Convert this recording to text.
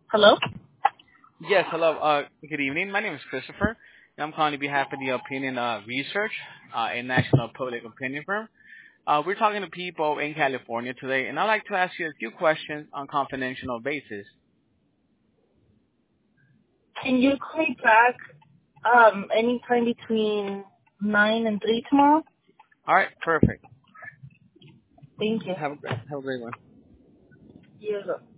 Hello? Yes, hello. Good evening. My name is Christopher, and I'm calling on behalf of the Opinion Research, a national public opinion firm. We're talking to people in California today, and I'd like to ask you a few questions on confidential basis. Can you call me back anytime between 9 and 3 tomorrow? All right, perfect. Thank you. Have a great one. You as well.